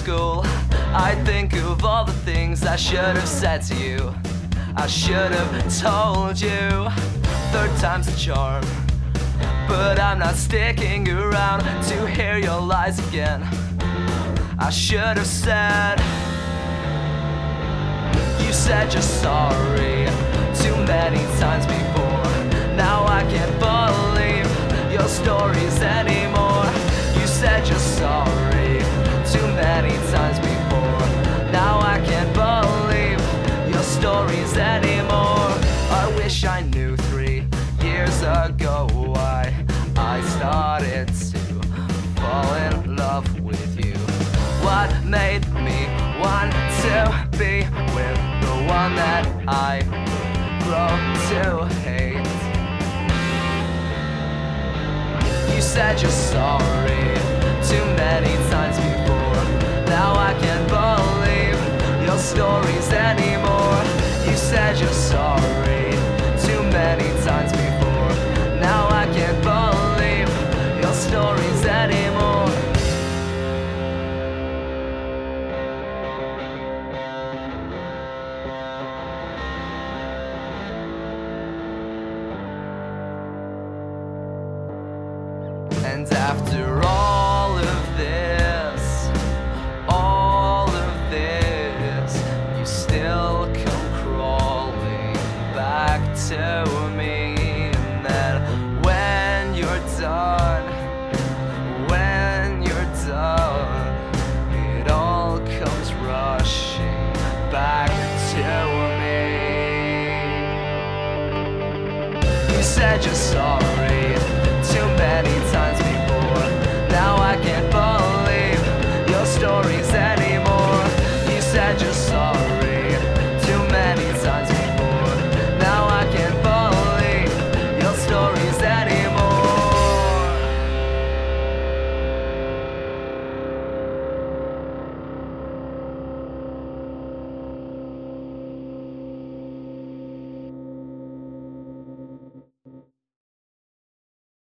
school, I think of all the things I should have said to you. I should have told you. Third time's a charm, but I'm not sticking around to hear your lies again. I should have said, you said you're sorry too many times before. Now I can't believe your stories anymore. You said you're sorry too many times before. Now I can't believe your stories anymore. I wish I knew 3 years ago why I started to fall in love with you. What made me want to be with the one that I grow to hate? You said you're sorry too many times before. Now I can't believe your stories anymore. You said you're sorry too many times before. Now I can't believe your stories anymore. And after all of this, you still come crawling back to me. And then when you're done, it all comes rushing back to me. You said you're sorry